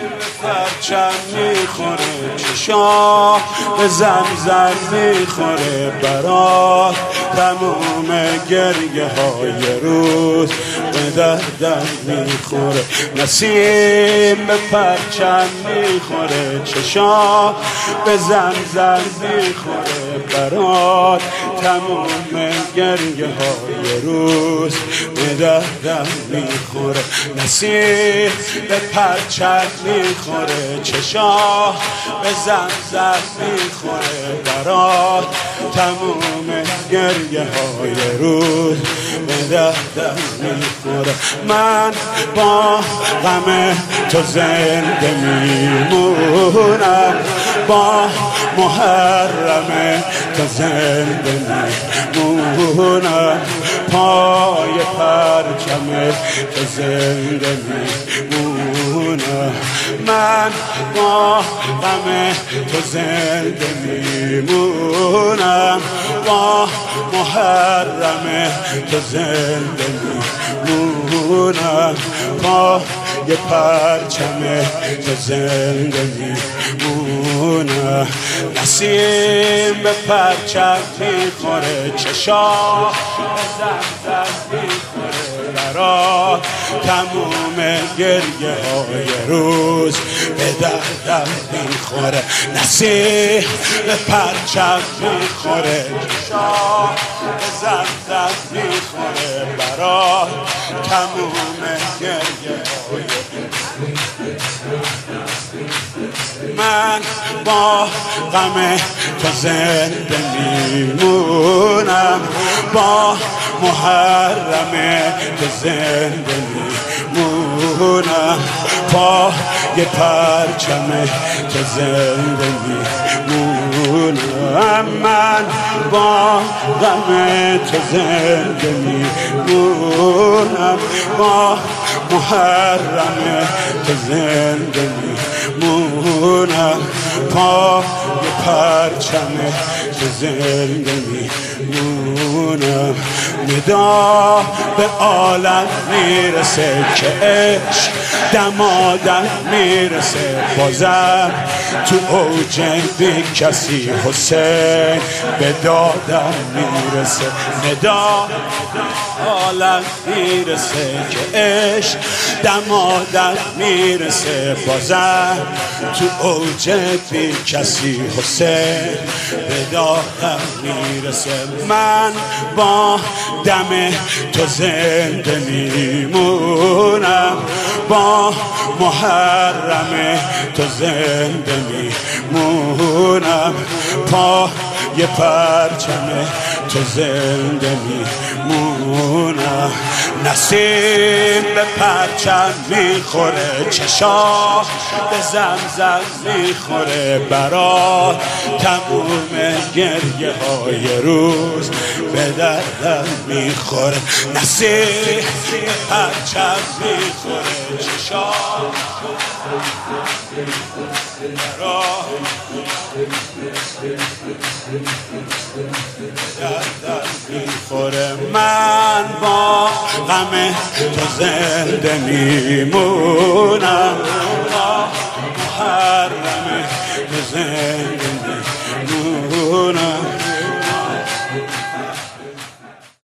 پرچم میخوره، چشا به زمزم میخوره برات تموم گریه های روز به دردم میخوره. نسیم به پرچم میخوره، چشا به زمزم میخوره برات تموم گریه های روز به دردم میخوره. نسیم به پرچم میخوره، چشا به زمزم میخوره برات تموم گریه های روز به دردم میخوره. من با غم تو زنده میمونم، با محرم تو زنده میمونم، پای پرچم تو زنده میمونم. من با غم تو زنده میمونم، با محرم تو زنده میمونم، پای پرچم تو زنده میمونم. نسیم به پرچم میخوره، چشا به زمزم میخوره برات تموم گریه های روز به دردم میخوره. نسیم به پرچم میخوره، چشا به زمزم میخوره برات تموم گریه های من با غم تو زنده میمونم، با محرم تو زنده میمونم، پای پرچم تو زنده میمونم. من با غم تو زنده میمونم، با محرم تو زنده میمونم، پای پرچم تو زنده میمونم. ندا به عالم میرسه که عشق دمادم میرسه، بازم تو اوج بی کسی حسین به دادم میرسه. ندا عالم میرسه که عشق دمادم میرسه، بازم تو اوج بی کسی حسین به دادم میرسه. من با دم تو زنده میمونم، با محرم تو زنده میمونم، پای پرچم تو زنده میمونم. نسیم به پرچم میخوره، چشا به زمزم میخوره برات تموم گریه های روز به دردم میخوره. نسیم به پرچم میخوره، چشا برات دردم میخوره. من با غم تو زنده میمونم، با محرم تو زنده